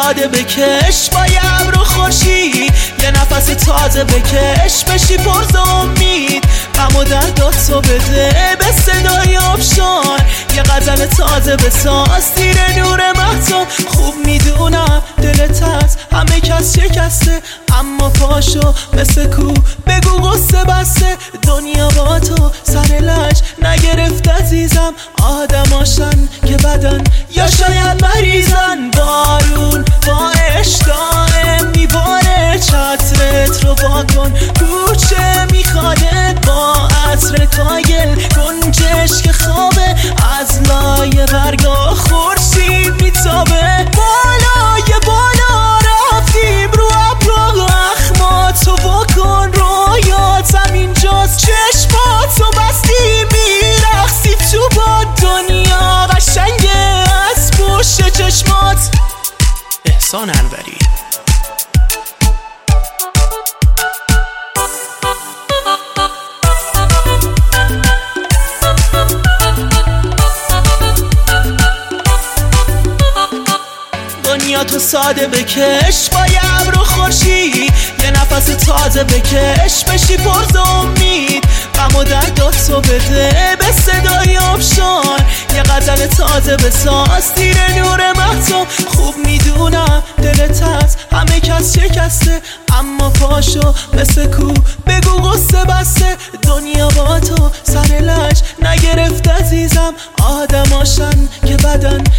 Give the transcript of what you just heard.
ساده بکش با یه ابر و خورشید، یه نفس تازه بکش بشی پرز امید. غم و درداتو بده به صدای آبشار، یه غزل تازه بساز زیر نور مهتاب. خوب میدونم دلت هست همه کس شکسته، اما پاشو مثل کو بگو قصه بسته. دنیا با تو سر لج نگرفت عزیزم، آدماشن که بدن یا شاید مریضن. بارون با اشتاق میباره، چترت رو واکن کوچه میخوادت. با عطر کایل گنجش که خوابه، از لایه برگا خورشید میتابه. بالای بالا رفتیم رو ابرا، اخماتو بکن رویاتم اینجاست. چشماتو بستی میرقصی تو با دنیا قشنگه از پشت چشمات. احسان انوری. دنیا تو ساده بکش با یه ابر و خورشید، یه نفس تازه بکش بشی پرز امید. غم و درداتو بده به صدای آبشار، یه غزل تازه بساز زیر نور مهتاب. خوب میدونم دلت هست همه کس شکسته، اما پاشو مثل کو بگو قصه بسته. دنیا با تو سر لج نگرفت عزیزم، آدماشن که بدن